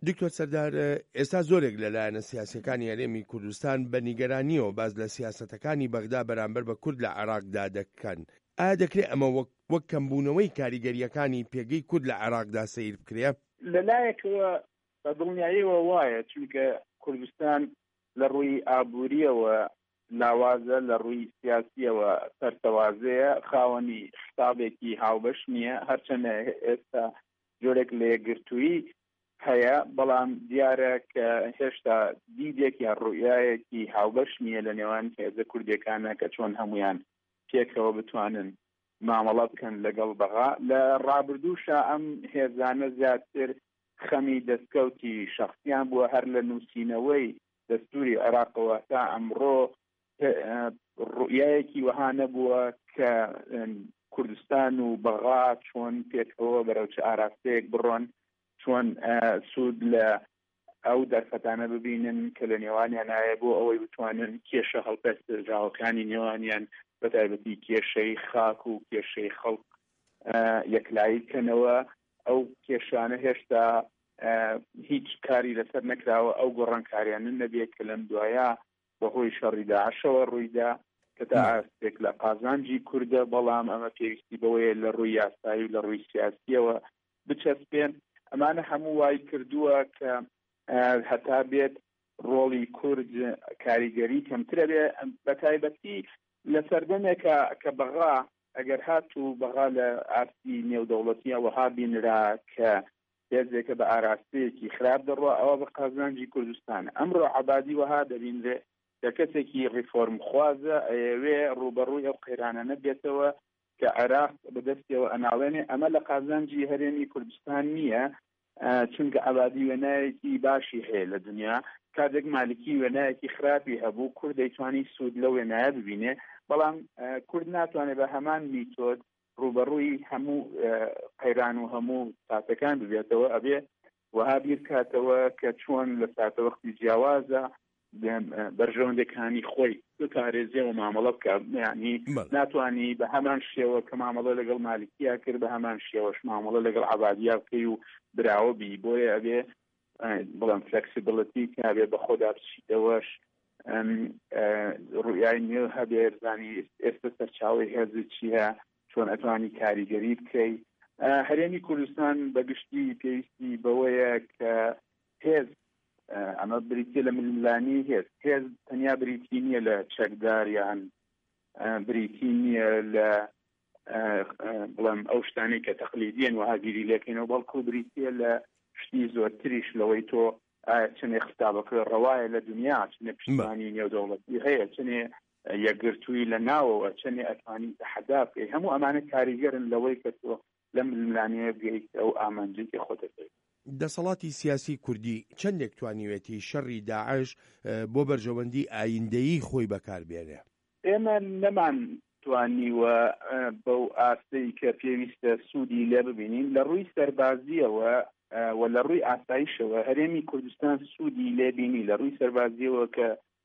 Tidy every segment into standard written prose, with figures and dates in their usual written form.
دکتۆر سەردار، ئێستا زۆرێک لەلایەنە سیاسەکانی هەرێمی کوردستان بە نیگەرانیەوە باز لە سیاسەتەکانی بەغدا بەرامبەر بە کورد لە عێراقدا دەکەن. ئایا دەکرێت ئەمە وەک کەمبوونەوەی کاریگەریەکانی پێگەی کورد لە عێراقدا سەیر بکرێت؟ لەلایەکەوە بە دڵنیاییەوە وایە، چونکە کوردستان لە ڕووی ئابووریەوە لاوازە، لە ڕووی سیاسیەوە سەرتەوازەیە، خاوەنی خستابێکی هاوبەش نییە، هەرچەندە ئێستا جۆرێک لە یەکگرتووی هەیە، بەڵام دیارە کە هێشتا دیدێکی ڕوئایەکی هاوبەش نییە لە نێوان هێزە کوردیەکانە کە چۆن هەمویان پێکەوە بتوانن مامەڵە بکەن لەگەڵ بەغا. لە ڕابردووشە ئەم هێزانە زیاتر خەمی دەستکەوتی شەخصیان بووە، هەر لە نووسینەوەی دەستوری عێراقەوە تا ئەمڕۆ ڕوئایەکی وەها نەبووە کە کوردستان و بەغا چۆن پێکەوە بەرەو چ ئاراستەیەک بڕۆن، چۆن سوود لە ئەو دەرفەتانە ببینن کە لە نێوانیان هەیە بۆ ئەوەی بتوانن کێشە هەڵپەستراوەکانی نێوانیان بەتایبەتی کێشەی خاک و کێشەی خەڵک یەکلایی بکەنەوە. ئەو کێشانە هێشتا هیچ کاری لەسەر نەکراوە، ئەو گۆڕانکاریانە نەبێت کە لەم دوایە بەهۆی شەڕی داعشەوە ڕوویدا کە تا ئاستێک لە قازانجی کووردە، بەڵام ئەمە پێویستی بەوەیە لە ڕووی یاسایی و لە ڕووی سیاسیەوە بچەسپێن. ئەمانە هەموو وای کردووە کە هەتا بێت ڕۆڵی کورد کاریگەری کەمترە بێ، بەتایبەتی لە سەردەمێکە کە بەغا ئەگەر هاتوو بەغا لە ئاستی نێودەوڵەتیە وەها بینرا کە هێزێکە بە ئاراستەیەکی خراپ دەڕوە، ئەوە بە قازانجی کوردستان. ئەمڕۆ عەبادی وەها دەبینرێ کە کەسێکی ڕیفۆرم خوازە ئەیەوێ ڕوبەڕووی ئەو قەیرانە نەبێتەوە کە عێراق بەدەستیەوە ئەناڵێنێ. ئەمە لە قازانجی هەرێمی کوردستان نییە، چونکە عەبادی وێنایەکی باشی هەیە لە دنیا، کاتێک مالکی وێنایەکی خراپی هەبوو کورد دەیتوانی سوود لە وێنایە ببینێ، بەڵام کورد ناتوانێت بە هەمان میتۆد ڕوبەڕووی هەموو قەیران و هەموو ساتەکان ببێتەوە، ئەبێ وەها بیر کاتەوە کە چۆن لە ساتەوەختی جیاوازە بەرژەوەندەکانی خۆی بپارێزێ و مامەڵە بکە. یعنی ناتوانانی بە هەمان شێوە کە مامەڵە لەگەڵ مالکییا کرد بە هەمان شێوەش مامەڵە لەگەڵ عەبادیا بکەی و براوە بی. بۆیە ئەبێ بڵام فلەکسیبڵەتی کە ئەبێ بە خۆدا بچیتەوەش ڕوئای نوێ هەبێ، زانی ئێستا سەرچاوی هێزت چییە، چۆن ئەتوانی کاریگەری بکەی. هەرێمی کوردستان بەگشتی پێویستی بەوەیە کە هێز، ئەمە بریتیە لە ململانی هێز تەنیا بریتی نییە لە چەکدار یان بریتی نییە لە بڵێم ئەو شتانی کە تەقلیدیەن وەها بیری لێکەینەوە، بەڵکو بریتیە لە شتی زۆرتریش لەوەی تۆ چنێ خستابەکە ڕەوایە لە دنیا، چنێ پشتیوانی نێودەوڵەتی هەیە، چنێ یەکگرتووی لە ناوەوە، چنێ ئەتوانی تەحەدا بکەی. هەموو ئەمانە کاریگەرن لەوەی کە تۆ لەم ململانەیە بگەیت ئەو ئامانجێکی خۆت دەکەیت. دەسەڵاتی سیاسی کوردی چەندێک توانیوێتی شەڕی داعش بۆ بەرژەوەندی ئایندەیی خۆی بەکاربێنێ؟ ئێمە نەمان توانیوە بەو ئاستەی کە پێویستە سوودی لێ ببینین لە ڕووی سەربازیەوە و لە ڕووی ئاسایشەوە. هەرێمی کوردستان سوودی لێبینی لە ڕووی سەربازیەوە کە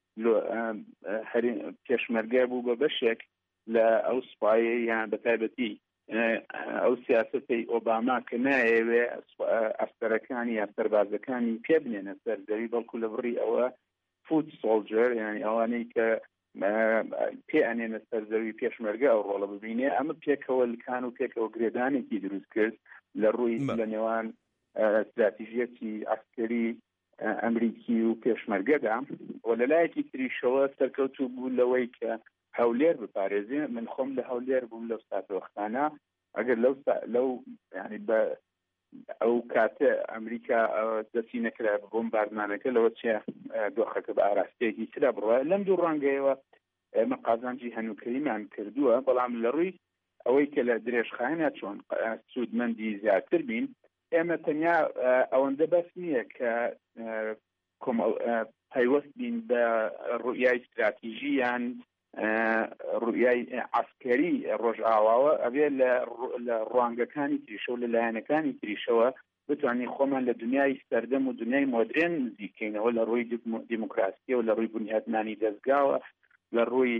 پێشمەرگە بوو بە بەشێک لە ئەو سوپایە یان بەتایبەتی ئەو سیاسەتی ئۆباما کە نایەوێ ئەستەرەکانی یا سەربازەکانی پێ بنێنە سەردەوی، بەڵکو لە بڕی ئەوە فوت سۆڵجەر، یعنی ئەوانەی کە پێ ئەنێنە سەردەوی پێشمەرگە ئەو ڕۆڵە ببینێ. ئەمە پێکەوە لکان و پێکەوە گرێدانێکی دروست کرد لە ڕووی لە نێوان استراتیژیەتی عسکەری ئەمریکی و پێشمەرگەدا، و لەلایەکی تریشەوە سەرکەوتوو بوو لەوەی کە هەولێر بپارێزێ. من خۆم لە هەولێر بووم لەو ساتەوەختانە، ئەگەر لەو ینی بە ئەو کاتە ئەمریکا دەستی نەکرا بۆمباردمانەکە لەوە چێ دۆخەکە بە ئاراستەیەکی ترا بڕوە. لەم دوو ڕەنگەیەوە ئێمە قازانجی هەنووکەریمان کردووە، بەڵام لە ڕووی ئەوەی کە لە درێژخایەنە چۆن سوودمەندی زیاتر بین، ئێمە تەنیا ئەوەندە بەس نییە کە پەیوەست بین بە ڕوئای استراتیژی یان ڕوئای عسکەری ڕۆژئاواوە، ئەبێ لە ڕوانگەکانی تریشە و لە لایەنەکانی تریشەوە بتوانین خۆمان لە دنیای سەردەم و دنیای مۆدرن نزیکەینەوە، لە ڕووی دیموکراسیە و لە ڕووی بنیاتنانی دەستگاوە، لە ڕووی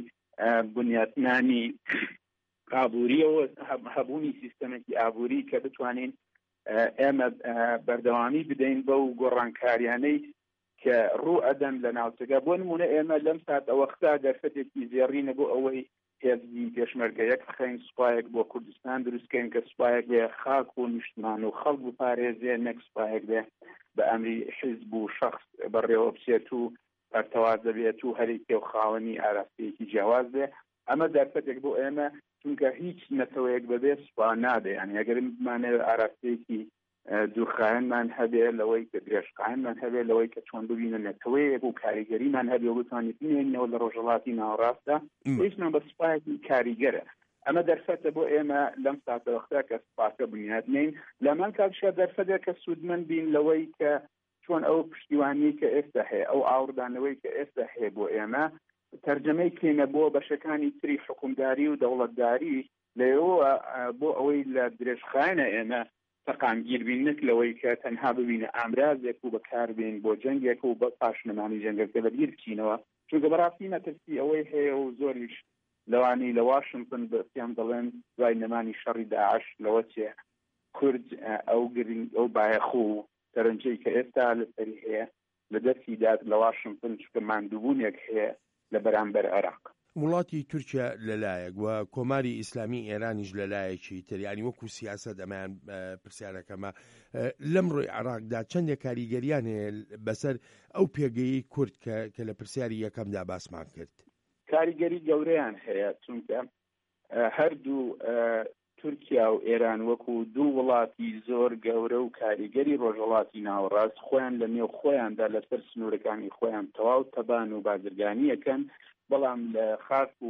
بنیاتنانی ئابووریەوە، هەبوونی سیستەمێکی ئابووری کە بتوانین ئێمە بەردەوامی بدەین بەو گۆڕانکاریانەی کە ڕوو ئەدەن لە ناوچەکە. بۆ نمونە ئێمە لەم سات ئەوەختا دەرفەتێکی زێڕینە بۆ ئەوەی هێزی پێشمەرگەیەک بخەین سوپایەک بۆ کوردستان دروستکەین کە سوپایەک بێ خاک و نیشتمان و خەڵک بپارێزێ، نەک سوپایەک بێ بە ئەمری حیزب و شەخص بەڕێوە بچێت و پەرتەوازە بێت و هەرێکی و خاوەنی ئاراستەیەکی جیاواز بێ. ئەمە دەرفەتێک بۆ ئێمە، چونکە هیچ نەتەوەیەک بەبێ سوپا نابێ. یعنی ئەگەر بمانەوێت ئاراستەیەکی دوورخایەنمان هەبێ، لەوەی کە درێژخایەنمان هەبێ، لەوەی کە چۆن ببینە نەتەوەیەک و کاریگەریمان هەبێ و بتوانێت بینێنەوە لە ڕۆژهەڵاتی ناوەڕاستە، هیچمان بە سوپایەکی کاریگەرە. ئەمە دەرفەتە بۆ ئێمە لەم ساتە وەختا کە سوپاکە بنیادنین. لەمان کاتشا دەرفەتێک کە سوودمەند بین لەوەی کە چۆن ئەو پشتیوانی کە ئێستا هەیە، ئەو ئاوردانەوەی کە ئێستا هەیە بۆ ئێمە تەرجەمەی کەینە بۆ بەشەکانی تری حکومداری و دەوڵەتداری لەوە بۆ ئەوەی لە درێژخایەنە ئێمە تەقامگیر بین، نەک لەوەی کە تەنها ببینە ئامرازێک و بەکاربێن بۆ جەنگێک و بە پاشنەمانی جەنگەکە لەبیر بچینەوە. چونکە بەڕاستی مەترسی ئەوەی هەیە و زۆریش لەوانی لە واشنگتن بەسییان دەڵێن دوای نەمانی شەڕی داعش لەوە چێ کورد ئەو بایەخو و سەرنجەی کە ئێستا لەسەری هەیە لە دەستی داد لە واشنگتن، چونکە ماندووبوونێک هەیە لە بەرامبەر عێراق. وڵاتی تورکیا لەلایەک و کۆماری ئیسلامی ئێرانیش لەلایەکی تر، ینی وەکو سیاسەت ئەمان پرسیارەکەمە لەم ڕۆی عێراقدا چەندێک کاریگەریان هەیە بەسەر ئەو پێگەیی کورد کە لە پرسیاری یەکەمدا باسمان کرد. کاریگەری گەورەیان هەیە، چونکە هەردوو تورکیا و ئێران وەکو دوو وڵاتی زۆر گەورە و کاریگەری ڕۆژهەڵاتی ناوەڕاست خۆیان لە نێو خۆیاندا لەسەر سنوورەکانی خۆیان تەواو تەبان و بازرگانیەکەن، بەڵام لە خاک و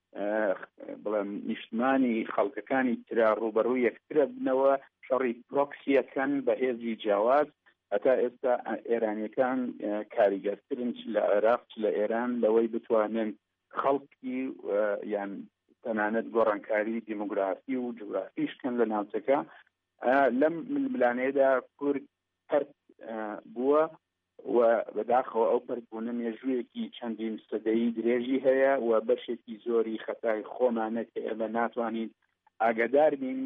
بڵێم نیشتمانی خەڵکەکانی ترا ڕوبەڕووی یەکترە بنەوە، شەڕی پرۆکسیەکەن بە هێزی جیاواز. هەتا ئێستا ئێرانیەکان کاریگەرترن چ لە عێراق چ لە ئێران لەوەی بتوانن خەڵکی یان تەنانەت گۆڕانکاری دیموگرافی و جوگرافیشکن لە ناوچەکە. لەم ململانەیەدا کورد پەرت بووە و بەداخەوە ئەو پەرتبوونە مێژوویەکی چەندین سەدەیی درێژی هەیە و بەشێکی زۆری خەتای خۆمانە کە ئێمە ناتوانین ئاگادار بین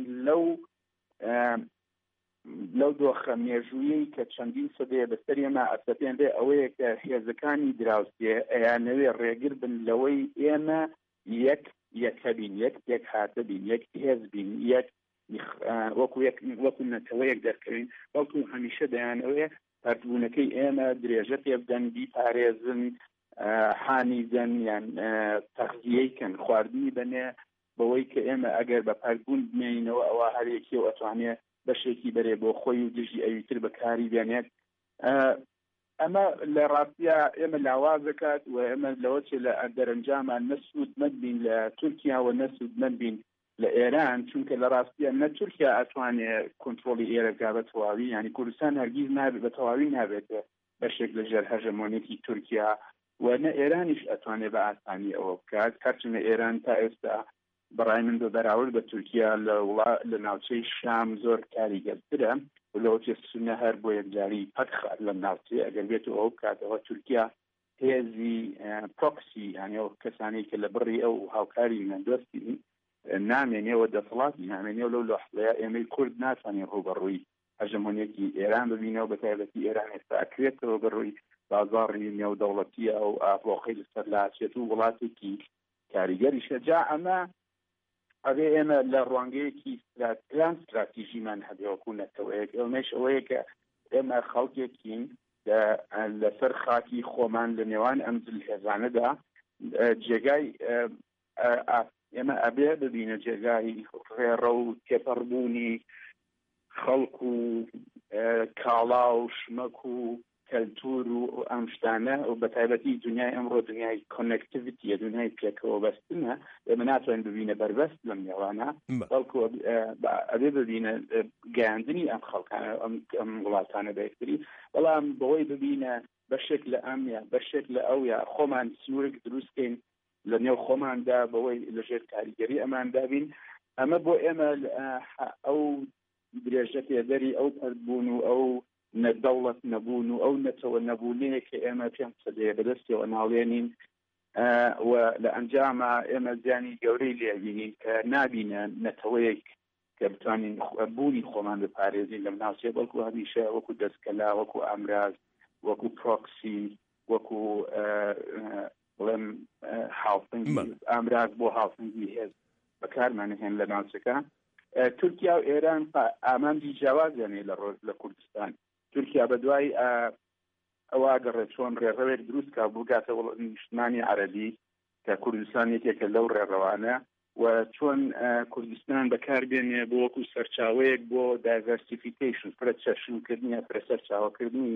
لەو دۆخە مێژوویی کە چەندین سەدەیە بەسەر ئێمە ئەسەپێن بێ ئەوەیە کە هێزەکانی دراوسێ ئەیانەوێ ڕێگر بن لەوەی ئێمە یەکە بین، یەک هاتە بین، یەک هێز بین، وەکو نەتەوەیەک دەرکەوین، بەڵکو هەمیشە دەیانەوێ پەرتبوونەکەی ئێمە درێژە پێ بدەن، بیپارێزن، حانیزن یان تەغذیەیکەن، خواردنی بنێ بەوەی کە ئێمە ئەگەر بە پەرتبوون بمێنینەوە ئەوە هەرێکی و ئەتوانێت بەشێکی بەرێ بۆ خۆی و دژی ئەویتر بەکاری بێنێت. ئەمە لە ڕاستیە ئێمە لاواز دەکات و ئێمە لەوە چێ لە دەرەنجامان نەسوودمەند بین لە تورکیا و نەسوودمەند بین لە ئێران، چونکە لە ڕاستیە نە تورکیا ئەتوانێت کۆنتڕۆلی ئێرەکە بە تەواوی، ینی کوردستان هەرگیز نابێت بە تەواوی نابێت بەشێک لە ژێر هەژەمۆنیەتی تورکیا، و نە ئێرانیش ئەتوانێت بە ئاسانی ئەوە بکات. هەرچەندە ئێران تا ئێستا بەڕای من بەراورد بە تورکیا لە ناوچەی شام زۆر کاریگەرترە و لەوە چێ سونە هەر بۆ یەکجاری پەتخات لە ناوچەی ئەگەر بێت و ئەو بکاتەوە تورکیا هێزی پرۆکسی، یعنی ئەو کەسانی کە لە بڕی ئەو هاوکاری نەندۆستی نامێنێەوە دەسەڵاتی نامێنێەوە لەو لەحظەیە ئێمەی کورد ناتوانێت ڕوبەڕووی هەژەمۆنیەتی ئێران ببینەوە، بە تایبەتی ئێران ئێستا ئەکرێتەوە بەڕووی بازاڕی نێودەوڵەتیە ئەو ئافۆخەی لەسەر لاچێت و وڵاتێکی کاریگەری شەجا. ئەمە ئەوێ ئێمە لە ڕوانگەیەکی استراتیژیمان هەبێوەکو نەتەوەیەک ئەومەش ئەوەیە کە ئێمە خەڵکێکین لەسەر خاکی خۆمان لە نێوان ئەم هێزانەدا جێگای ئێمە ئەبێ ببینە جێگای ڕێڕە و تێپەڕبوونی خەڵک و کاڵا و شمەک و کەلتور و ئەم شتانە و بە تایبەتی دنیای ئەمڕۆ دنیای کۆنێکتیڤیتیە، دنیای پێکەوە بەستنە، ئێمە ناتوانین ببینە بەربەست لەم نێوانە، بەڵکو ئەبێ ببینە گەیاندنی ئەم خەڵکانە ئەم وڵاتانە بەیەکتری، بەڵام بەوەی ببینە بەشێک لە ئەم یا بەشێک لە ئەو یا خۆمان سنوورێک دروستکەین لە نێو خۆماندا بەوەی لەژێر کاریگەری ئەماندا بین. ئەمە بۆ ئێمە ئەو درێژە پێدەری ئەو پەرتبوون و ئەو نەدەوڵەت نەبوون و ئەو نەتەوە نەبوونەیە کە ئێمە پێم سەدەیە بەدەستیەوە ناڵێنین و لە ئەنجامە ئێمە زیانی گەورەی لێبینین کە نابینە نەتەوەیەک کە بتوانین بوونی خۆمان بپارێزین لەم ناوچەیە، بەڵکو هەمیشە وەکو دەستکەلا، وەکو ئامراز، وەکو پرۆکسی، وەکو بڵێم هاوسنگی ئامراز بۆ هاوسنگی هێز بەکارمانهێن لە ناوچەکە. تورکیا و ئێران ئامانجی جیاوازیانێ لە کوردستان. تورکیا بەدوای ئەوە گەڕێت چۆن ڕێڕەوێک دروستکە بگاتە نیشتمانی عەرەبی کە کوردستان یەکێکە لەو ڕێڕەوانە، و چۆن کوردستان بەکاربێنێ بۆ وەکو سەرچاوەیەک بۆ دایڤەرسیفیکیشن، فرە چەشنکردنی، فرە سەرچاوەکردنی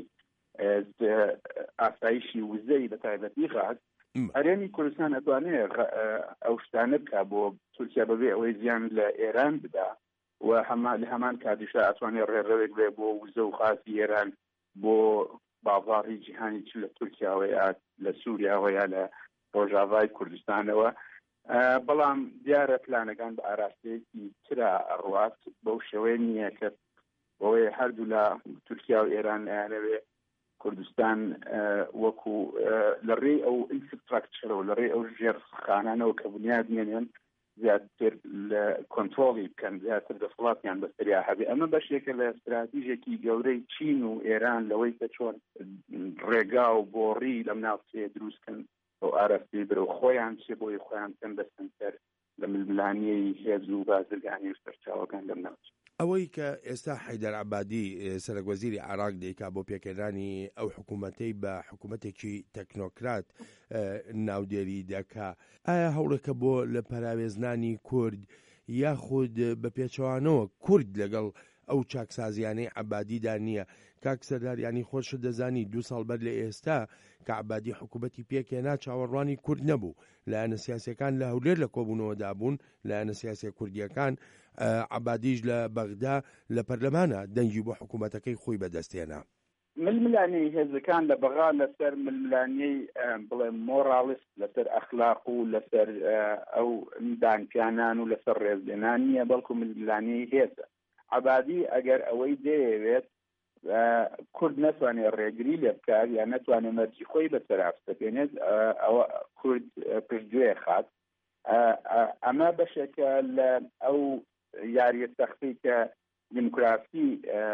ئاسایشی وزەی بە تایبەتی غاز. هەرێمی کوردستان ئەتوانێت ئەو شتانە بکە بۆ تورکیا بەبێ ئەوەی زیان لە ئێران بدا، و لە هەمان کاتیشە ئەتوانێت ڕێڕەوێک بێ بۆ وزە و غازی ئێران بۆ باڤاڕی جیهانی چ لە تورکیاوەیە، لە سووریاوەیە، لە ڕۆژاوای کوردستانەوە. بەڵام دیارە پلانەکان بە ئاراستەیەکی ترا ئەڕوات بەو شێوەیە نییە کە بەوەی هەردوو لە تورکیا و ئێران ئەیانەوێ کوردستان وەکو لە ڕێی ئەو ئینفراستراکچەرەوە، لە ڕێی ئەو ژێرخانانەوە کە بنیاد نێنێن زیاتر لە کۆنترۆڵی بکەن، زیاتر دەسەڵاتیان بەسەریا هەبێ. ئەمە بەشێکە لە استراتیژێکی گەورەی چین و ئێران لەوەی کە چۆن ڕێگا و بۆڕی لەم ناوچەیە دروستکەن بۆ ئاراستی برە و خۆیان چێ بۆی خۆیان کەن بەسەنتەر لە ململانیەی هێز و بازرگانی و سەرچاوەکان لەم ناوچە. ئەوەی کە ئێستا حەیدەر عەبادی سەرۆکوەزیری عێراق دەیکا بۆ پێکهێنانی ئەو حکوومەتەی بە حکوومەتێکی تەکنۆکرات ناودێری دەکا، ئایا هەوڵێکە بۆ لە پەراوێزنانی کورد یاخود بە پێچەوانەوە کورد لەگەڵ ئەو چاکسازیانەی عەبادیدا نییە؟ کاک سەردار، ینی خۆشت دەزانی 2 ساڵ بەر لە ئێستا کە عەبادی حکوومەتی پێکهێنا چاوەڕوانی کورد نەبوو، لایەنە سیاسیەکان لە هەولێر لە کۆبوونەوەدا بوون، لایەنە سیاسی کوردیەکان. عەبادیش لە بەغدا لە پەرلەمانە دەنگی بۆ حکوومەتەکەی خۆی بەدەستێنا. ململانی هێزەکان لە بەغا لەسەر ململانیەی بڵێ مۆراڵست، لەسەر ئەخلاق و لەسەر ئەو دانکیانان و لەسەر ڕێزلێنان نییە، بەڵکو ململانی هێزە. عەبادی ئەگەر ئەوەی دەیەوێت کورد نەتوانێت ڕێگری لێ بکات یان نەتوانێت مەرجی خۆی بەسەرا بستێنێت، ئەوە کورد پشتگوێ خات. ئەمە بەشێکە لە ئەو یاریە سەختی کە دیموکراسی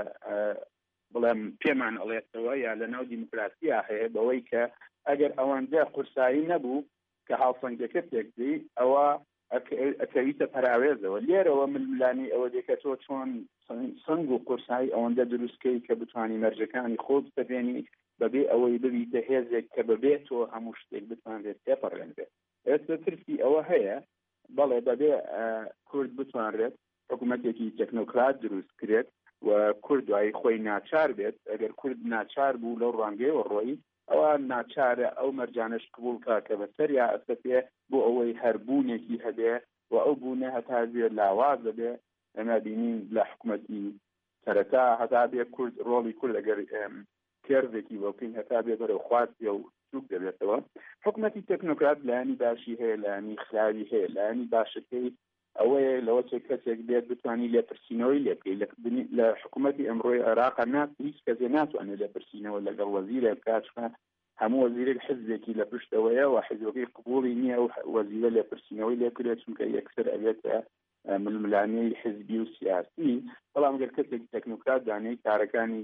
بڵێم پێمان ئەڵێتەوە یا لە ناو دیموکراسیا هەیە، بەوەی کە ئەگەر ئەوەندە قورسایی نەبوو کە هاوسەنگەکە تێکدی ئەوە ئەکەویتە پەراوێزەوە. لێرەوە ململانی ئەوە دێکە تۆ چۆن سنگ و قورسایی ئەوەندە دروستکەی کە بتوانی مەرجەکانی خۆ بستەبێنی بەبێ ئەوەی ببیتە هێزێک کە بەبێ تۆ هەموو شتێک بتوانێت تێپەڕێنرێت. ئێستا ترسی ئەوە هەیە بەڵێ بەبێ کورد بتوانرێت حکوومەتێکی تەکنۆکرات دروست کرێت و کورد دوایی خۆی ناچار بێت. ئەگەر کورد ناچار بوو لەو ڕانگەیەوە ڕۆی، ئەوە ناچارە ئەو مەرجانش قبولکە کە بەسەر یا ئەسەتێ بۆ ئەوەی هەربوونێکی هەبێ و ئەو بوونە هەتا بێ لاواز دەبێ. ئەمە بینین لە حکوومەتی سەرەتا هەتا بێ کورد ڕۆڵی کورد ئەگەر کێرزێکی وەکەین هەتا بێ بەرەو خوازیە و سوک دەبێتەوە. حکوومەتی تەکنۆکرات لایانی باشی هەیە، لایانی خراوی هەیە. لایانی باشەکەی ئەوەیە لەوە چێ کەسێک بێت بتوانانی لێپرسینەوەی لێ بکەیت. لە حکوومەتی ئەمڕۆی عێراق هیچ کەسێ ناتوانێت لێپرسینەوە لەگەڵ وەزیرێک بکات، هەموو وەزیرێک حزبێکی لە پشتەوەیە و حزبەکەی قبوڵی نییە و وەزیرە لێپرسینەوەی لێ بکرێت، چونکە یەکسەر ئەبێتە ململانەی حزبی و سیاسی. بەڵام گەر کەسێک تەکنۆکرات دانەی کارەکانی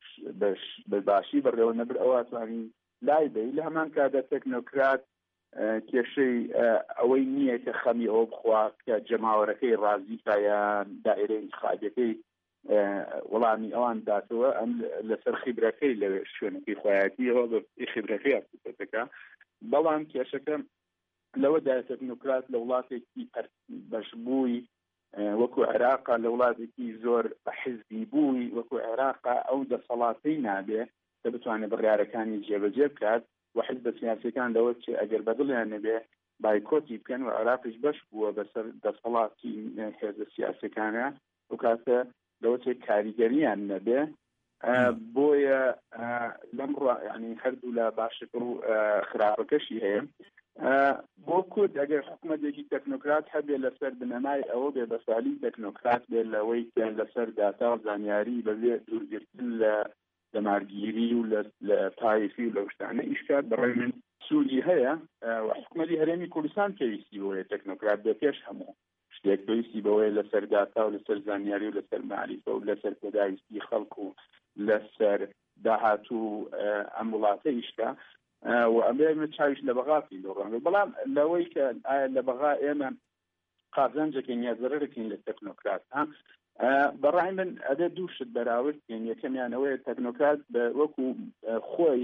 بەباشی بەڕێوە نەبر ئەوە توانی لای بێ. لە هەمان کاتدا تەکنۆکرات کێشەی ئەوەی نییە کە خەمی ئەوە بخوا کە جەماوەرەکەی ڕازی کایان دائیرەی انتخابیەکەی وەڵامی ئەوان داتەوە، ئەم لەسەر خیبرەکەی لە شوێنەکەی خۆیەتیەوە بە خیبرەکەی ئەسوسەتەکە. بەڵام کێشەکە لەوەدا تەکنۆکرات لە وڵاتێکی بەشبووی وەکو عێراقا، لە وڵاتێکی زۆر حزبی بووی وەکو عێراقا، ئەو دەسەڵاتەی نابێ کە بتوانێت بڕیارەکانی جێبەجێ بکات و حزبە سیاسیەکان لەوە چێ ئەگەر بەدڵیان نەبێ بایکۆتی بکەن و عێراقیش بەش بووە بەسەر دەسەڵاتی هێزە سیاسیەکانە و کاتە لەوە چێ کاریگەریان نەبێ. بۆیە لەم ینی هەردوو لە باشتر و خراپەکەشی هەیە. بۆ کورد ئەگەر حکوومەتێکی تەکنۆکرات هەبێ لەسەر بنەمای ئەوە بێ بەسالی تەکنۆکرات بێت لەوەی لەسەر داتا و زانیاری بەبێ دوورگرتن لە دەمارگیری و لە تایفی و لە شتانە ئیشکات بەڕێ من سوودی هەیە و حکوومەتی هەرێمی کوردستان پێویستی بۆیە تەکنۆکرات بێ پێش هەموو شتێک پێویستی بەوەی لەسەر داتا و لەسەر زانیاری و لەسەر معریفە و لەسەر پێداویستی خەڵک و لەسەر داهاتوو ئەم وڵاتە ئیشکە و ئەمێ چاویش لە بەغاتی لۆڕان بەڵام لەوەی کە ئایا لە بەغا ئێمە قازانجەکەین یا زەرەرەکەین لە تەکنۆکرات بەڕای من ئەدە دوو شت بەراوردکەین یەکەمیانەوەی تەکنۆکرات وەکو خۆی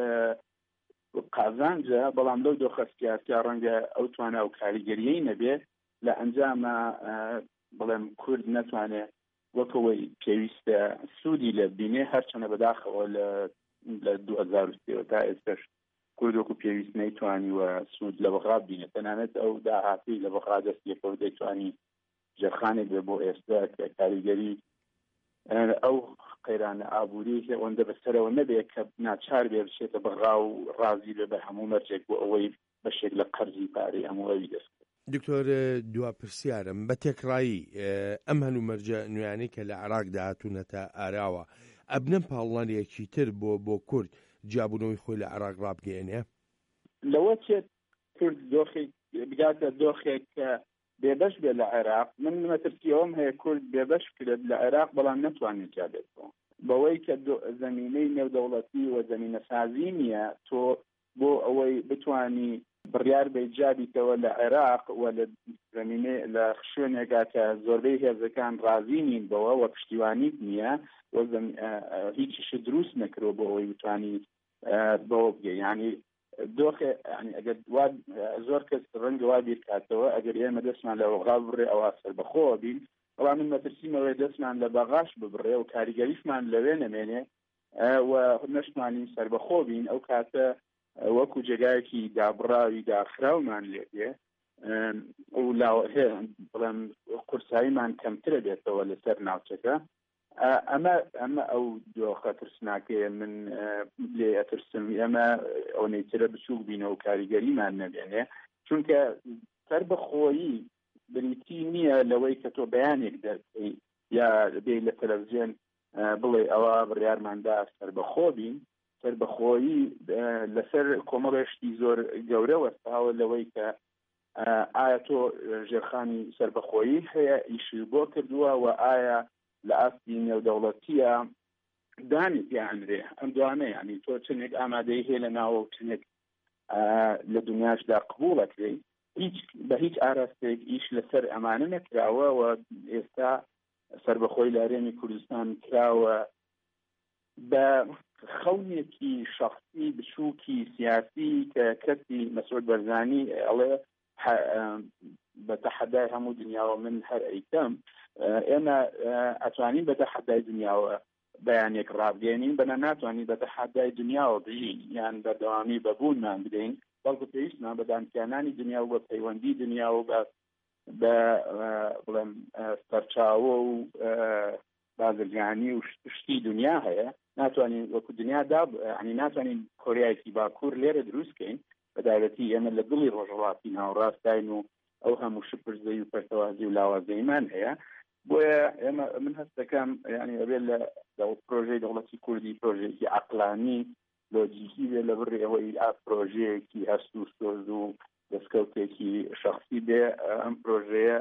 قازانجە بەڵام لەو دۆخە سیاسیا ڕەنگە ئەو توانە و کاریگەریەی نەبێ لە ئەنجامە بڵێم کورد نەتوانێت وەکەوەی پێویستە سوودی لە بینێ هەرچەنە بەداخەوە لە 2023 تا ئێستاش کورد وەکو پێویست نەیتوانی و سوود لە بەغا بینێت تەنانەت ئەو داهاتی لە بەغا دەستیەکەوە دەیتوانی جەرخانێک بێ بۆ ئێستا کە کاریگەری ئەو قەیرانە ئابووری ئەوەندە بەسەرەوە نەبێت کە ناچار بێ بچێتە بەغا و ڕازی بێ بە هەموو مەرجێک بۆ ئەوەی بەشێک لە قەرزی پارەی هەمووەوی دەست دکتۆر دواپرسیارم بە تێکڕایی ئەم هەنوو مەرجە نوێیانەی کە لە عێراقدا هاتوونەتە ئاراوە ئەبنەم پاڵڵانێکی تر بۆ کورد جیابوونەوەی خۆی لە عێراق ڕابگەێنێ لەوە چێت کورد دۆخێک بگاتە دۆخێک کە بێبەش بێ لە عێراق من مەترسیەوەم هەیە کورد بێبەش کرێت لە عێراق بەڵام نەتوانێت جابێتەوە بەوەی کە زەمینەی نێودەوڵەتی و زەمینە سازی نییە تۆ بۆ ئەوەی بتوانی بڕیار بەیجابیتەوە لە عێراق و لە زەمینێ لە شوێنێکا کە زۆربەی هێزەکان ڕازی نین بەوە و پشتیوانیت نییە هیچیش دروست نەکرۆ بۆ ئەوەی بتوانی بەوە بگە یعنی دۆخێ ئەگەر زۆر کەس ڕەنگە وا بیرکاتەوە ئەگەر ئێمە دەستمان لە وەغا بڕێ ئەوە سەربەخۆوە بین بەڵام من مەترسیمەوەی دەستمان لە بەغاش ببڕێ و کاریگەریشمان لەوێ نەمێنێ و نەشتوانین سەربەخۆ بین ئەو کاتە وەکو جێگایەکی دابڕاوی داخراومان لێبێ و بڵێم قورساییمان کەمترە بێتەوە لەسەر ناوچەکە ئەمە ئەو دۆخە ترسناکەیە من لێ ئەترسم ئەمە ئەو نەیترە بچووک بینەوە کاریگەریمان نەبێنێ چونکە سەربەخۆیی بریتی نییە لەوەی کە تۆ بەیانێک دەرکەی یا بێ لە تەلەڤیزیۆن بڵێ ئەوە بڕیارماندا سەربەخۆ بین سەربەخۆیی لەسەر کۆمەڵێشتی زۆر گەورە وەستاوە لەوەی کە ئایا تۆ ژێرخانی سەربەخۆیی هەیە ئیشی بۆ کردووە و ئایا لە ئاستی نێودەوڵەتیە دانیت یانرێ ئەم دوانە ینی تۆ چنێک ئامادەی هەیە لە ناوە چنێک لە دنیاشدا قبوڵەکرێ بە هیچ ئاراستێک ئیش لەسەر ئەمانە نەکراوە و ئێستا سەربەخۆی لە هەرێمی کوردستان کراوە بە خەونێکی شەخصی بچووکی سیاسی کە کەسی مەسعود بەرزانی ئەڵێ بە تەحەدای هەموو دنیاوە من هەر ئەیتم ئێمە ئەتوانین بە تەحەدای دنیاوە بەیانێک ڕابگەێنین بەنە ناتوانین بە تەحەدای دنیاوە بژین یان بەردەوامی بەبوونمان بدەین بەڵکو پێویستمان بە دامکیانانی دنیا و بە پەیوەندی دنیا و بە بڵێم سەرچاوە و بازرگانی و شتی دنیا هەیە ناتوانین وەکو دنیا ینی ناتوانین کۆریایەکی باکوور لێرە دروستکەین بەدایەتی ئێمە لە دڵی ڕۆژهەڵاتی ناوەڕاستین و ئەو هەموو شپرزەی و پەرتەوازی و لاوازەیمان هەیە بۆیە ئێمە من هەست دەکەم ینی ئەبێت لە پرۆژەی دەوڵەتی کوردی پرۆژەیەکی عەقلانی لۆجیکی بێ لە بڕی ئەوەی پرۆژەیەکی هەست و سۆز و دەستکەوتێکی شەخصی بێ ئەم پرۆژەیە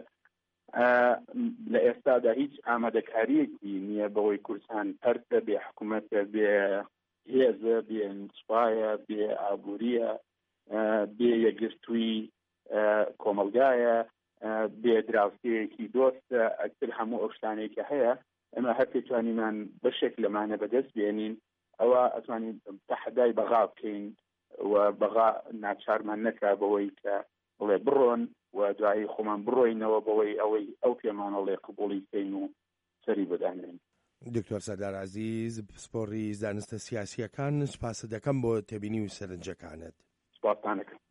لە ئێستادا هیچ ئامادەکاریەکی نییە بەوەی کوردستان پەرتە بێ حکوومەتە بێ هێزە بێ نوسپایە بێ ئابووریە بێ یەکگرتووی کۆمەلگایە بێ دراوسەیەکی دۆستە ئەکتر هەموو ئەو شتانێکە هەیە ئەمە هەر پێتوانیمان بەشێک لەمانە بەدەست بێنین ئەوە ئەتوانین تەحەدای بەغا بکەین و بەغا ناچارمان نەکا بەوەی کە بڵێ بڕۆن و دوایی خۆمان بڕۆینەوە بەوەی ئەوەی ئەو پێمانەڵێ قبوڵی بکەین و سەری بدانین. دکتۆر سەردار عەزیز پسپۆڕی زانستە سیاسیەکان سوپاس دەکەم بۆ تێبینی و سەرنجەکانت. سوپاستان دەکەم.